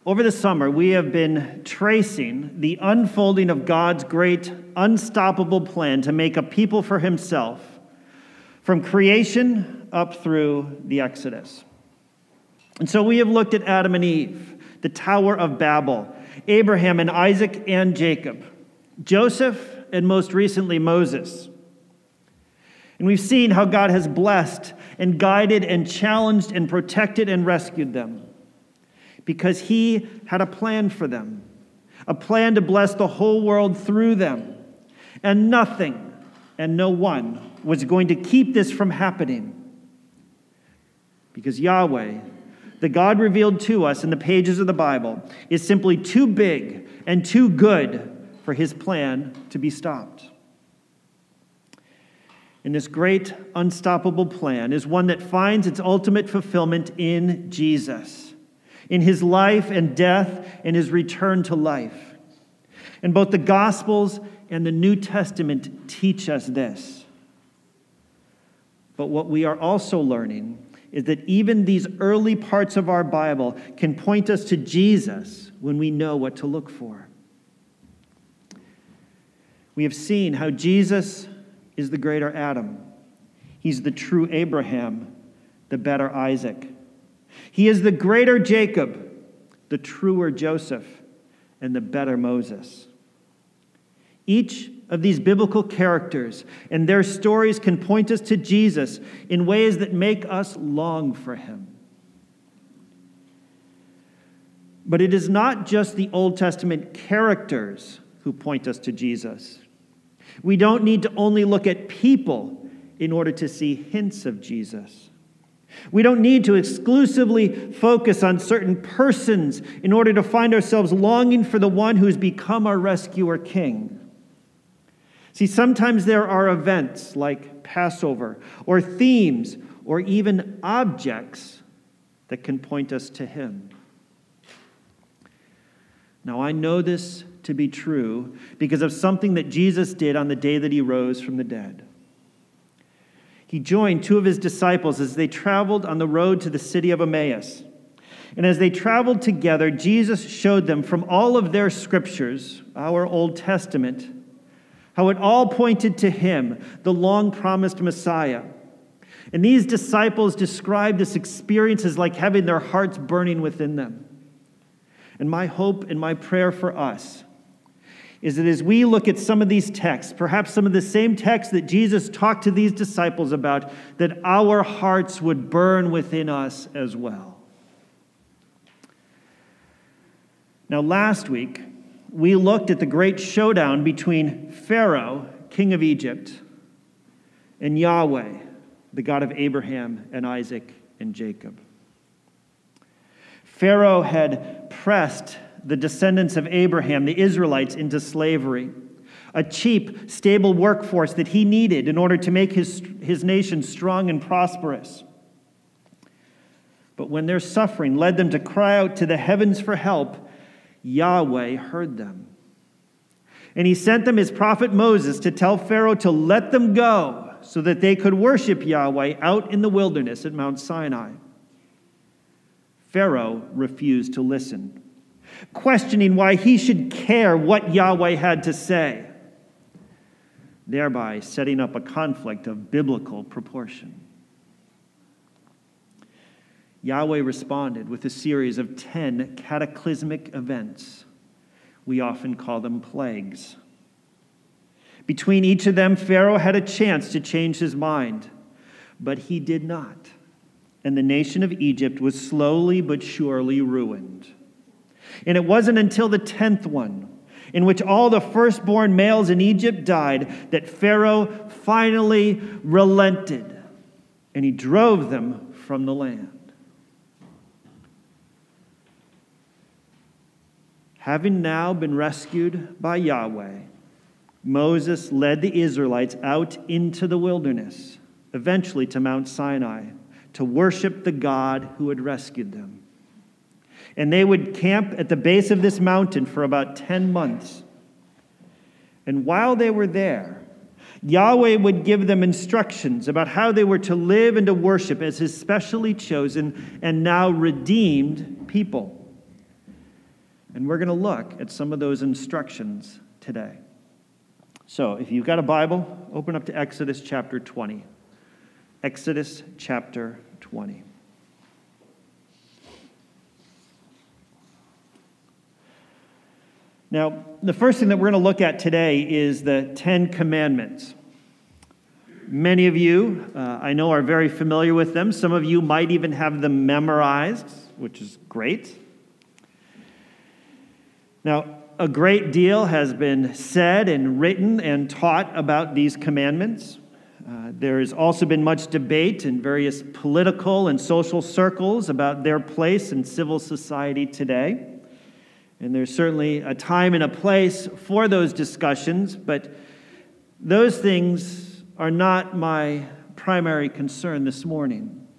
Over the summer, we have been tracing the unfolding of God's great, unstoppable plan to make a people for himself, from creation up through the Exodus. And so we have looked at Adam and Eve, the Tower of Babel, Abraham and Isaac and Jacob, Joseph, and most recently Moses. And we've seen how God has blessed and guided and challenged and protected and rescued them, because he had a plan for them, a plan to bless the whole world through them. And nothing and no one was going to keep this from happening, because Yahweh, the God revealed to us in the pages of the Bible, is simply too big and too good for his plan to be stopped. And this great, unstoppable plan is one that finds its ultimate fulfillment in Jesus, in his life and death and his return to life. And both the Gospels and the New Testament teach us this. But what we are also learning is that even these early parts of our Bible can point us to Jesus when we know what to look for. We have seen how Jesus is the greater Adam. He's the true Abraham, the better Isaac. He is the greater Jacob, the truer Joseph, and the better Moses. Each of these biblical characters and their stories can point us to Jesus in ways that make us long for him. But it is not just the Old Testament characters who point us to Jesus. We don't need to only look at people in order to see hints of Jesus. We don't need to exclusively focus on certain persons in order to find ourselves longing for the one who's become our rescuer king. See, sometimes there are events like Passover, or themes, or even objects that can point us to him. Now, I know this to be true because of something that Jesus did on the day that he rose from the dead. He joined two of his disciples as they traveled on the road to the city of Emmaus. And as they traveled together, Jesus showed them from all of their scriptures, our Old Testament, how it all pointed to him, the long-promised Messiah. And these disciples described this experience as like having their hearts burning within them. And my hope and my prayer for us is that as we look at some of these texts, perhaps some of the same texts that Jesus talked to these disciples about, that our hearts would burn within us as well. Now, last week, we looked at the great showdown between Pharaoh, king of Egypt, and Yahweh, the God of Abraham and Isaac and Jacob. Pharaoh had pressed the descendants of Abraham, the Israelites, into slavery, a cheap, stable workforce that he needed in order to make his nation strong and prosperous. But when their suffering led them to cry out to the heavens for help, Yahweh heard them. And he sent them his prophet Moses to tell Pharaoh to let them go so that they could worship Yahweh out in the wilderness at Mount Sinai. Pharaoh refused to listen, questioning why he should care what Yahweh had to say, thereby setting up a conflict of biblical proportion. Yahweh responded with a series of 10 cataclysmic events. We often call them plagues. Between each of them, Pharaoh had a chance to change his mind, but he did not. And the nation of Egypt was slowly but surely ruined. And it wasn't until the 10th one, in which all the firstborn males in Egypt died, that Pharaoh finally relented, and he drove them from the land. Having now been rescued by Yahweh, Moses led the Israelites out into the wilderness, eventually to Mount Sinai, to worship the God who had rescued them. And they would camp at the base of this mountain for about 10 months. And while they were there, Yahweh would give them instructions about how they were to live and to worship as his specially chosen and now redeemed people. And we're going to look at some of those instructions today. So if you've got a Bible, open up to Exodus chapter 20. Exodus chapter 20. Now, the first thing that we're going to look at today is the Ten Commandments. Many of you, I know, are very familiar with them. Some of you might even have them memorized, which is great. Now, a great deal has been said and written and taught about these commandments. There has also been much debate in various political and social circles about their place in civil society today. And there's certainly a time and a place for those discussions, but those things are not my primary concern this morning.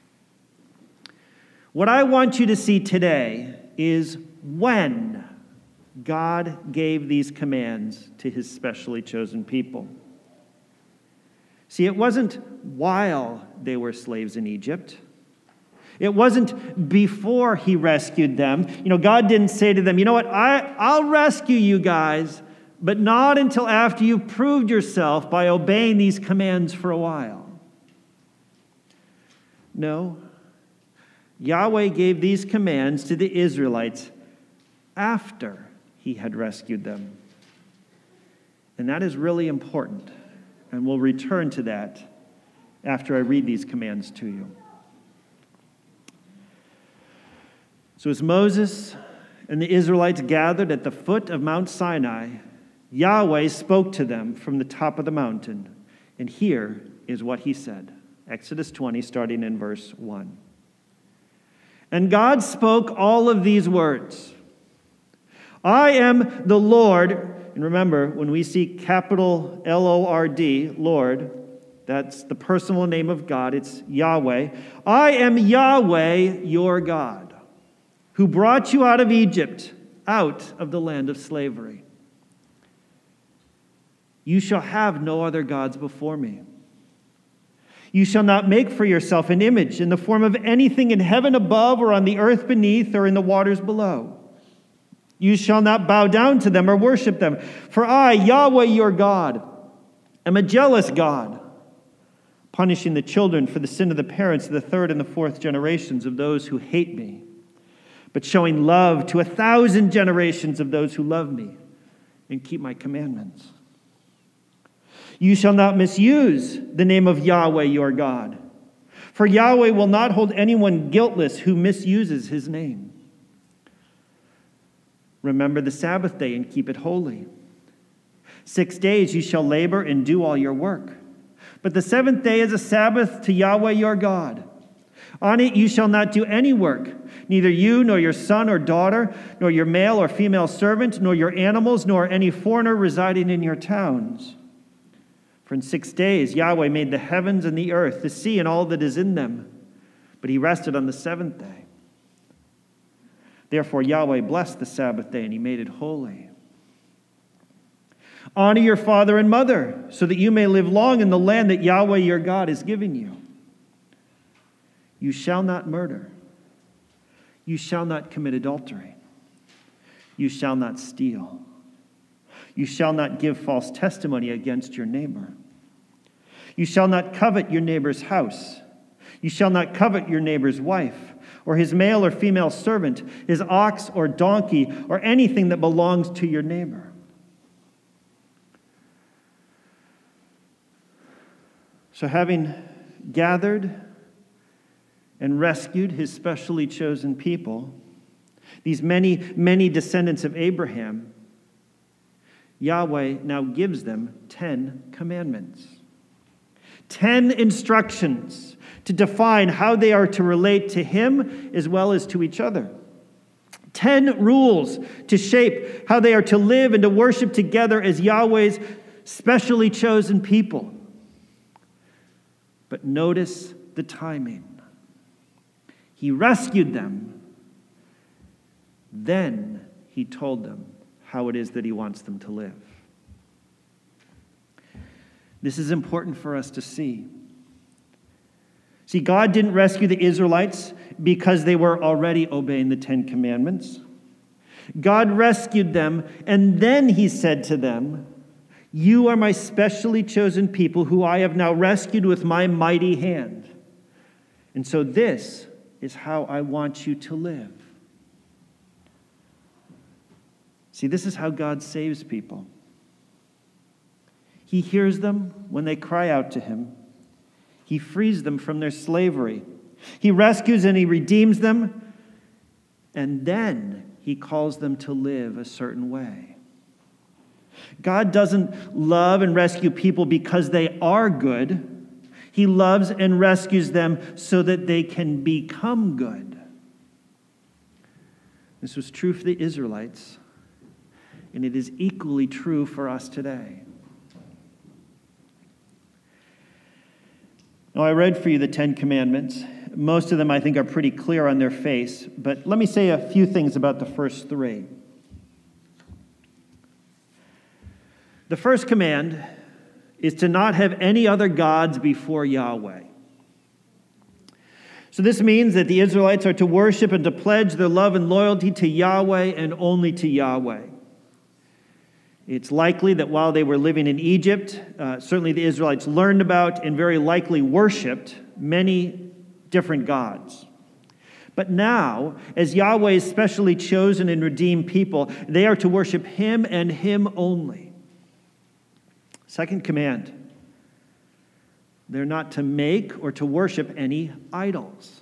What I want you to see today is when God gave these commands to his specially chosen people. See, it wasn't while they were slaves in Egypt. It wasn't before he rescued them. God didn't say to them, you know what, I'll rescue you guys, but not until after you've proved yourself by obeying these commands for a while. No. Yahweh gave these commands to the Israelites after he had rescued them. And that is really important. And we'll return to that after I read these commands to you. So as Moses and the Israelites gathered at the foot of Mount Sinai, Yahweh spoke to them from the top of the mountain. And here is what he said. Exodus 20, starting in verse 1. And God spoke all of these words. I am the Lord. And remember, when we see capital L-O-R-D, Lord, that's the personal name of God. It's Yahweh. I am Yahweh, your God, who brought you out of Egypt, out of the land of slavery. You shall have no other gods before me. You shall not make for yourself an image in the form of anything in heaven above or on the earth beneath or in the waters below. You shall not bow down to them or worship them. For I, Yahweh your God, am a jealous God, punishing the children for the sin of the parents of the third and the fourth generations of those who hate me, but showing love to 1,000 generations of those who love me and keep my commandments. You shall not misuse the name of Yahweh your God, for Yahweh will not hold anyone guiltless who misuses his name. Remember the Sabbath day and keep it holy. 6 days you shall labor and do all your work. But the seventh day is a Sabbath to Yahweh your God. On it you shall not do any work, neither you nor your son or daughter, nor your male or female servant, nor your animals, nor any foreigner residing in your towns. For in 6 days Yahweh made the heavens and the earth, the sea and all that is in them, but he rested on the seventh day. Therefore Yahweh blessed the Sabbath day, and he made it holy. Honor your father and mother, so that you may live long in the land that Yahweh your God is giving you. You shall not murder. You shall not commit adultery. You shall not steal. You shall not give false testimony against your neighbor. You shall not covet your neighbor's house. You shall not covet your neighbor's wife, or his male or female servant, his ox or donkey, or anything that belongs to your neighbor. So having gathered and rescued his specially chosen people, these many, many descendants of Abraham, Yahweh now gives them 10 commandments. 10 instructions to define how they are to relate to him as well as to each other. 10 rules to shape how they are to live and to worship together as Yahweh's specially chosen people. But notice the timing. He rescued them. Then he told them how it is that he wants them to live. This is important for us to see. See, God didn't rescue the Israelites because they were already obeying the 10 Commandments. God rescued them, and then he said to them, "You are my specially chosen people who I have now rescued with my mighty hand. And so this is how I want you to live." See, this is how God saves people. He hears them when they cry out to him. He frees them from their slavery. He rescues and he redeems them. And then he calls them to live a certain way. God doesn't love and rescue people because they are good. He loves and rescues them so that they can become good. This was true for the Israelites, and it is equally true for us today. Now, I read for you the Ten Commandments. Most of them, I think, are pretty clear on their face, but let me say a few things about the first three. The first command is to not have any other gods before Yahweh. So this means that the Israelites are to worship and to pledge their love and loyalty to Yahweh and only to Yahweh. It's likely that while they were living in Egypt, certainly the Israelites learned about and very likely worshipped many different gods. But now, as Yahweh's specially chosen and redeemed people, they are to worship him and him only. Second command, they're not to make or to worship any idols.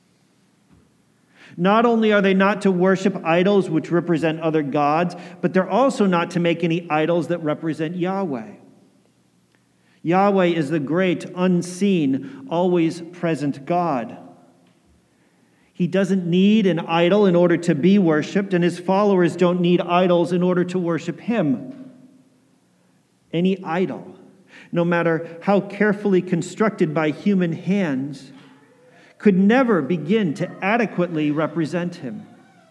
Not only are they not to worship idols which represent other gods, but they're also not to make any idols that represent Yahweh. Yahweh is the great, unseen, always present God. He doesn't need an idol in order to be worshiped, and his followers don't need idols in order to worship him. Any idol, no matter how carefully constructed by human hands, could never begin to adequately represent him.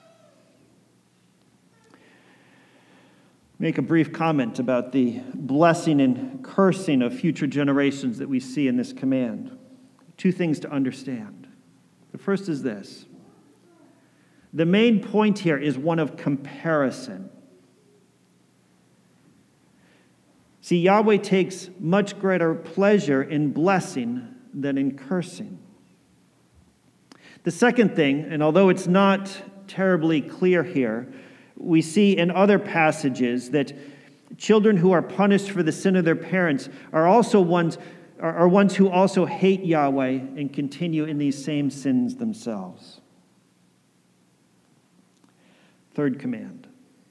Make a brief comment about the blessing and cursing of future generations that we see in this command. Two things to understand. The first is this. The main point here is one of comparison. See, Yahweh takes much greater pleasure in blessing than in cursing. The second thing, and although it's not terribly clear here, we see in other passages that children who are punished for the sin of their parents are ones who also hate Yahweh and continue in these same sins themselves. Third command.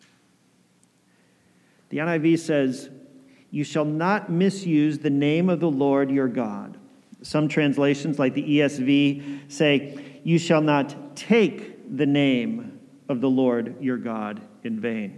The NIV says, "You shall not misuse the name of the Lord your God." Some translations, like the ESV, say, "You shall not take the name of the Lord your God in vain."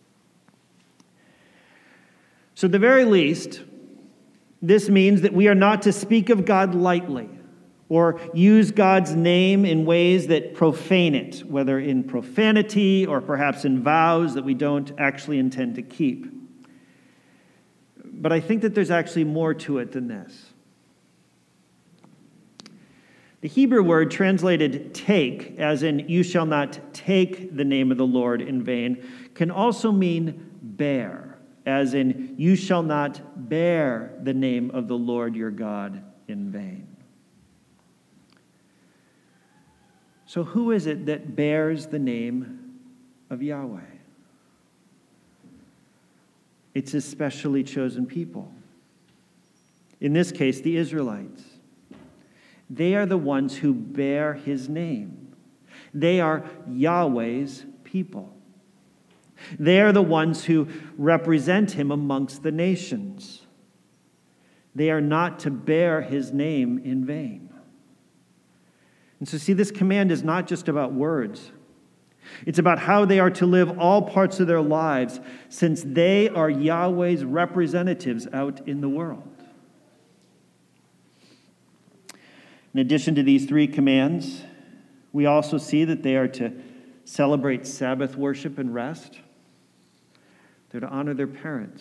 So at the very least, this means that we are not to speak of God lightly or use God's name in ways that profane it, whether in profanity or perhaps in vows that we don't actually intend to keep. But I think that there's actually more to it than this. The Hebrew word translated take, as in "you shall not take the name of the Lord in vain," can also mean bear, as in "you shall not bear the name of the Lord your God in vain." So who is it that bears the name of Yahweh? It's his specially chosen people. In this case, the Israelites. They are the ones who bear his name. They are Yahweh's people. They are the ones who represent him amongst the nations. They are not to bear his name in vain. And so see, this command is not just about words. It's about how they are to live all parts of their lives, since they are Yahweh's representatives out in the world. In addition to these three commands, we also see that they are to celebrate Sabbath worship and rest. They're to honor their parents.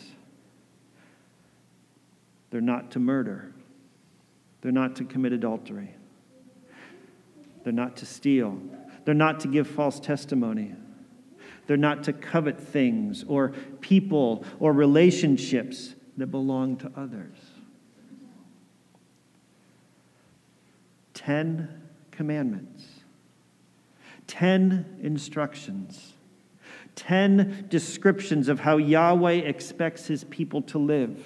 They're not to murder. They're not to commit adultery. They're not to steal. They're not to give false testimony. They're not to covet things or people or relationships that belong to others. 10 commandments, 10 instructions, 10 descriptions of how Yahweh expects his people to live.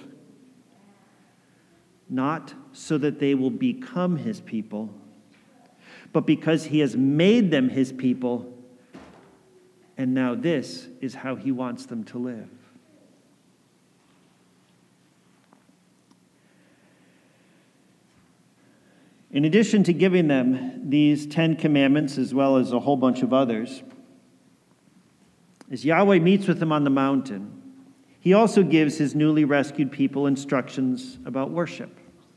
Not so that they will become his people, but because he has made them his people, and now this is how he wants them to live. In addition to giving them these 10 commandments, as well as a whole bunch of others, as Yahweh meets with them on the mountain, he also gives his newly rescued people instructions about worship.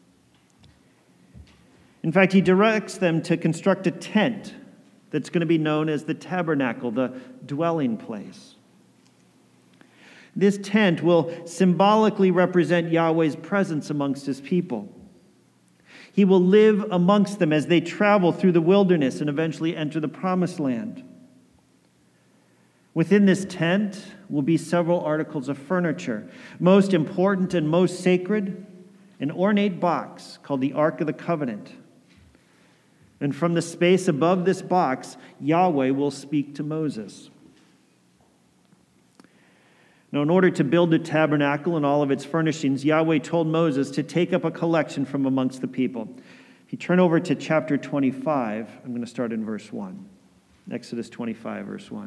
In fact, he directs them to construct a tent that's going to be known as the tabernacle, the dwelling place. This tent will symbolically represent Yahweh's presence amongst his people. He will live amongst them as they travel through the wilderness and eventually enter the promised land. Within this tent will be several articles of furniture. Most important and most sacred, an ornate box called the Ark of the Covenant. And from the space above this box, Yahweh will speak to Moses. Now, in order to build the tabernacle and all of its furnishings, Yahweh told Moses to take up a collection from amongst the people. If you turn over to chapter 25, I'm going to start in verse 1. Exodus 25, verse 1.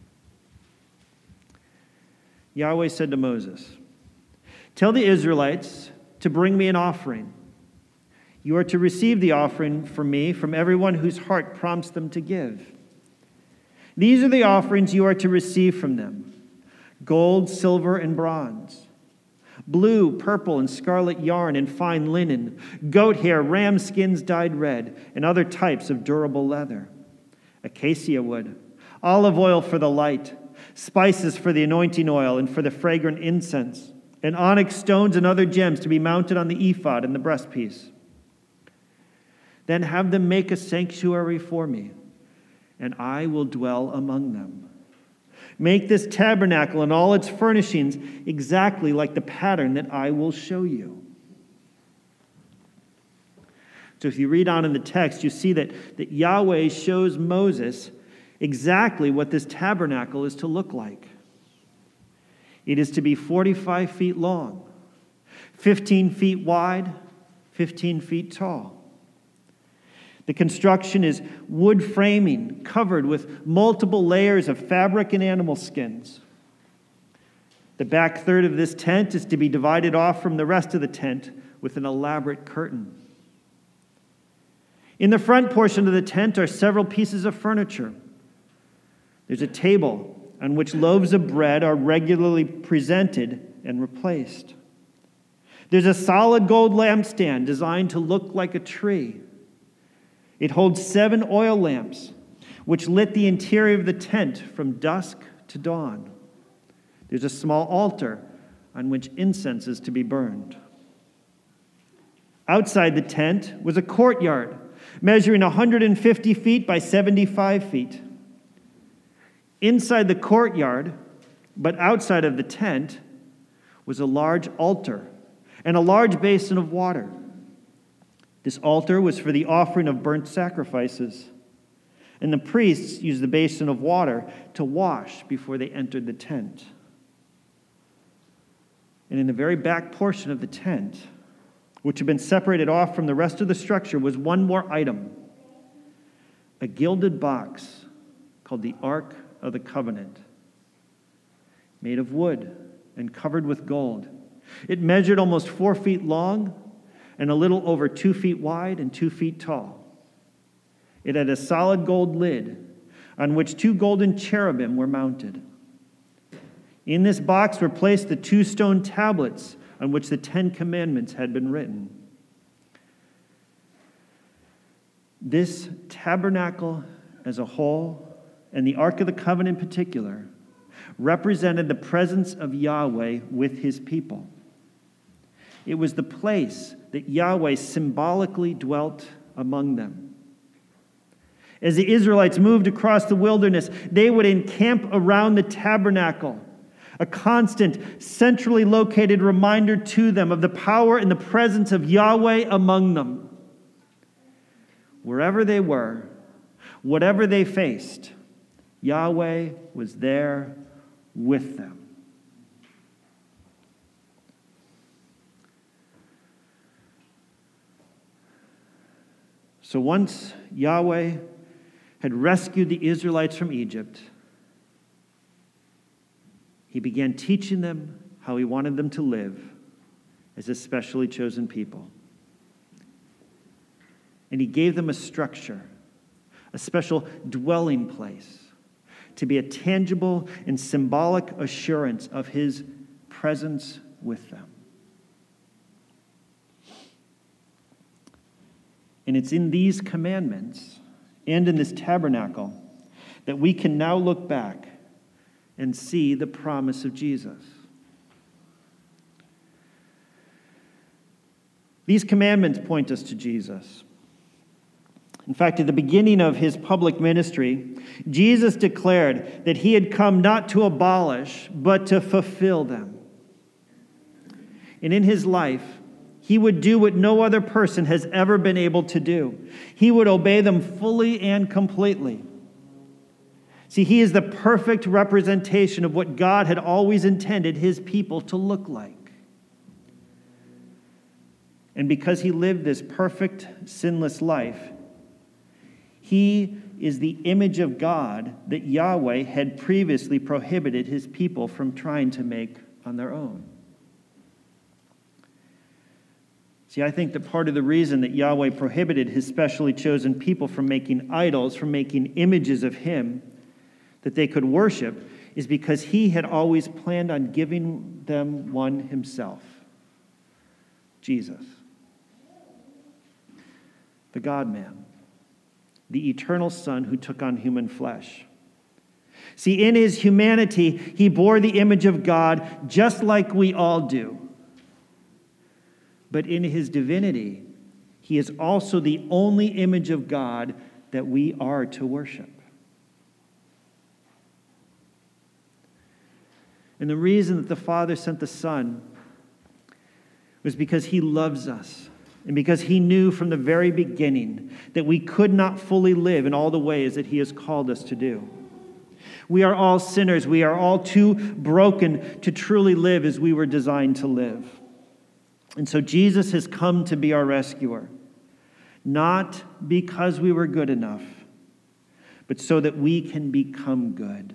Yahweh said to Moses, "Tell the Israelites to bring me an offering. You are to receive the offering from me from everyone whose heart prompts them to give. These are the offerings you are to receive from them: gold, silver, and bronze, blue, purple, and scarlet yarn and fine linen, goat hair, ram skins dyed red, and other types of durable leather, acacia wood, olive oil for the light, spices for the anointing oil and for the fragrant incense, and onyx stones and other gems to be mounted on the ephod and the breastpiece. Then have them make a sanctuary for me, and I will dwell among them. Make this tabernacle and all its furnishings exactly like the pattern that I will show you." So if you read on in the text, you see that Yahweh shows Moses exactly what this tabernacle is to look like. It is to be 45 feet long, 15 feet wide, 15 feet tall. The construction is wood framing covered with multiple layers of fabric and animal skins. The back third of this tent is to be divided off from the rest of the tent with an elaborate curtain. In the front portion of the tent are several pieces of furniture. There's a table on which loaves of bread are regularly presented and replaced. There's a solid gold lampstand designed to look like a tree. It holds 7 oil lamps, which lit the interior of the tent from dusk to dawn. There's a small altar on which incense is to be burned. Outside the tent was a courtyard measuring 150 feet by 75 feet. Inside the courtyard, but outside of the tent, was a large altar and a large basin of water. This altar was for the offering of burnt sacrifices, and the priests used the basin of water to wash before they entered the tent. And in the very back portion of the tent, which had been separated off from the rest of the structure, was one more item: a gilded box called the Ark of the Covenant, made of wood and covered with gold. It measured almost 4 feet long and a little over 2 feet wide and 2 feet tall. It had a solid gold lid on which 2 golden cherubim were mounted. In this box were placed the 2 stone tablets on which the 10 commandments had been written. This tabernacle as a whole, and the Ark of the Covenant in particular, represented the presence of Yahweh with his people. It was the place that Yahweh symbolically dwelt among them. As the Israelites moved across the wilderness, they would encamp around the tabernacle, a constant, centrally located reminder to them of the power and the presence of Yahweh among them. Wherever they were, whatever they faced, Yahweh was there with them. So once Yahweh had rescued the Israelites from Egypt, he began teaching them how he wanted them to live as a specially chosen people. And he gave them a structure, a special dwelling place, to be a tangible and symbolic assurance of his presence with them. And it's in these commandments and in this tabernacle that we can now look back and see the promise of Jesus. These commandments point us to Jesus. In fact, at the beginning of his public ministry, Jesus declared that he had come not to abolish, but to fulfill them. And in his life, he would do what no other person has ever been able to do. He would obey them fully and completely. See, he is the perfect representation of what God had always intended his people to look like. And because he lived this perfect, sinless life, he is the image of God that Yahweh had previously prohibited his people from trying to make on their own. See, I think that part of the reason that Yahweh prohibited his specially chosen people from making idols, from making images of him that they could worship, is because he had always planned on giving them one himself, Jesus, the God-man, the eternal Son who took on human flesh. See, in his humanity, he bore the image of God just like we all do. But in his divinity, he is also the only image of God that we are to worship. And the reason that the Father sent the Son was because he loves us, and because he knew from the very beginning that we could not fully live in all the ways that he has called us to do. We are all sinners. We are all too broken to truly live as we were designed to live. And so Jesus has come to be our rescuer, not because we were good enough, but so that we can become good.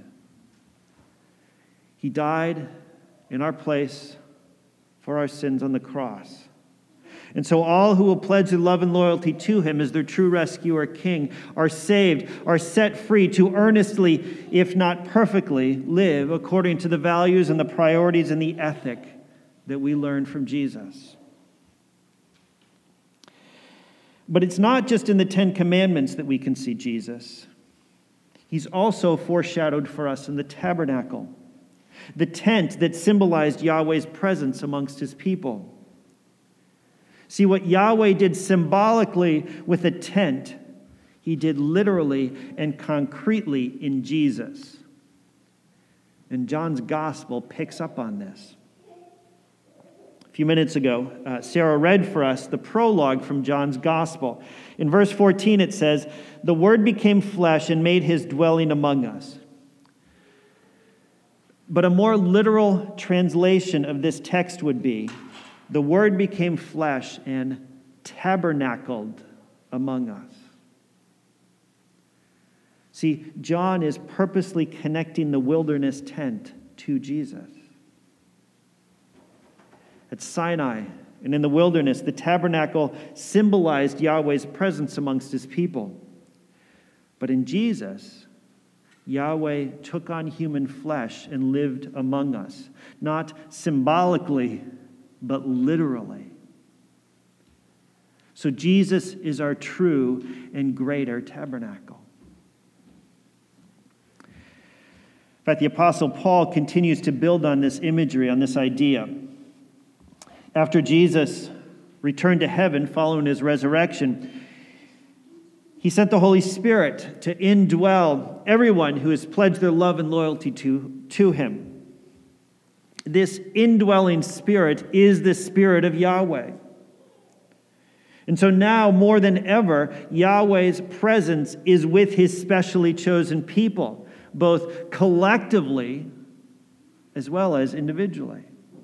He died in our place for our sins on the cross. And so all who will pledge their love and loyalty to him as their true rescuer king are saved, are set free to earnestly, if not perfectly, live according to the values and the priorities and the ethic that we learned from Jesus. But it's not just in the Ten Commandments that we can see Jesus. He's also foreshadowed for us in the tabernacle, the tent that symbolized Yahweh's presence amongst his people. See, what Yahweh did symbolically with a tent, he did literally and concretely in Jesus. And John's gospel picks up on this. A few minutes ago, Sarah read for us the prologue from John's gospel. In verse 14, it says, "The Word became flesh and made his dwelling among us." But a more literal translation of this text would be, "The Word became flesh and tabernacled among us." See, John is purposely connecting the wilderness tent to Jesus. At Sinai and in the wilderness, the tabernacle symbolized Yahweh's presence amongst his people. But in Jesus, Yahweh took on human flesh and lived among us, not symbolically, but literally. So Jesus is our true and greater tabernacle. In fact, the Apostle Paul continues to build on this imagery, on this idea. After Jesus returned to heaven following his resurrection, He sent the Holy Spirit to indwell everyone who has pledged their love and loyalty to him. This indwelling Spirit is the Spirit of Yahweh. And so now, more than ever, Yahweh's presence is with his specially chosen people, both collectively as well as individually.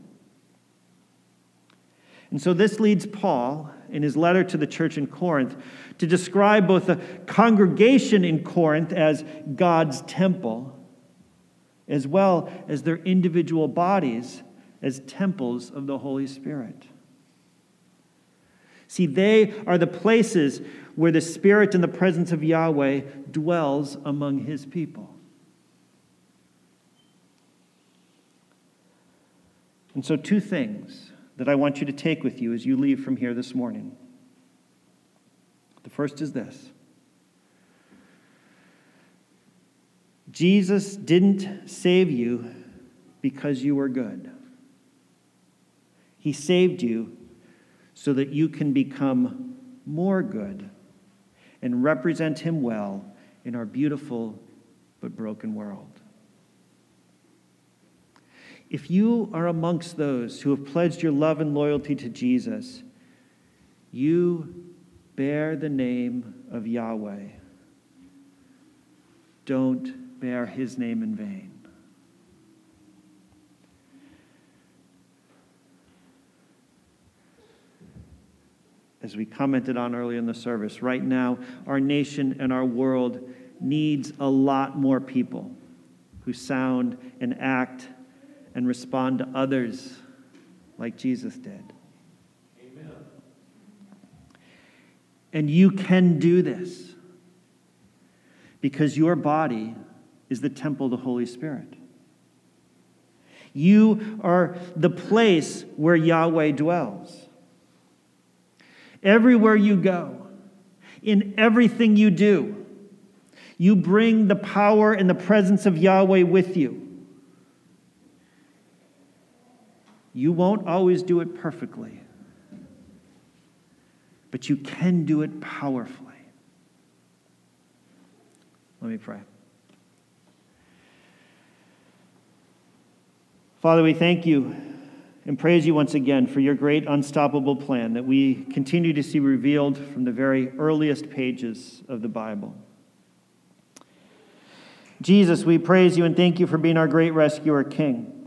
And so this leads Paul, in his letter to the church in Corinth, to describe both the congregation in Corinth as God's temple, as well as their individual bodies as temples of the Holy Spirit. See, they are the places where the Spirit and the presence of Yahweh dwells among his people. And so 2 things that I want you to take with you as you leave from here this morning. The first is this. Jesus didn't save you because you were good. He saved you so that you can become more good and represent him well in our beautiful but broken world. If you are amongst those who have pledged your love and loyalty to Jesus, you bear the name of Yahweh. Don't bear his name in vain. As we commented on earlier in the service, right now, our nation and our world needs a lot more people who sound and act and respond to others like Jesus did. Amen. And you can do this because your body is the temple of the Holy Spirit. You are the place where Yahweh dwells. Everywhere you go, in everything you do, you bring the power and the presence of Yahweh with you. You won't always do it perfectly, but you can do it powerfully. Let me pray. Father, we thank you and praise you once again for your great unstoppable plan that we continue to see revealed from the very earliest pages of the Bible. Jesus, we praise you and thank you for being our great rescuer king,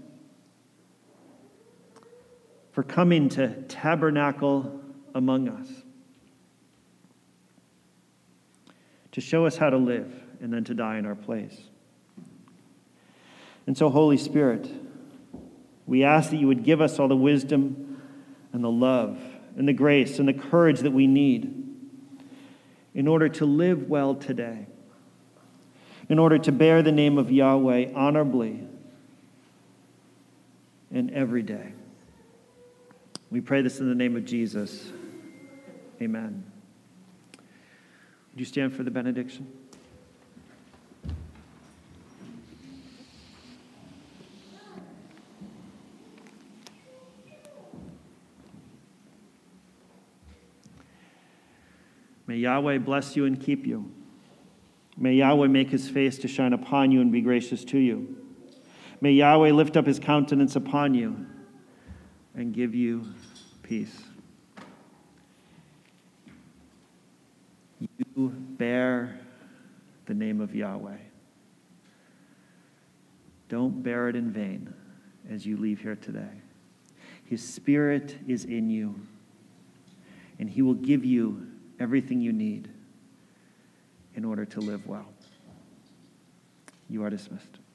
for coming to tabernacle among us, to show us how to live and then to die in our place. And so, Holy Spirit, we ask that you would give us all the wisdom and the love and the grace and the courage that we need in order to live well today, in order to bear the name of Yahweh honorably and every day. We pray this in the name of Jesus. Amen. Would you stand for the benediction? May Yahweh bless you and keep you. May Yahweh make his face to shine upon you and be gracious to you. May Yahweh lift up his countenance upon you and give you peace. You bear the name of Yahweh. Don't bear it in vain as you leave here today. His Spirit is in you, and he will give you everything you need in order to live well. You are dismissed.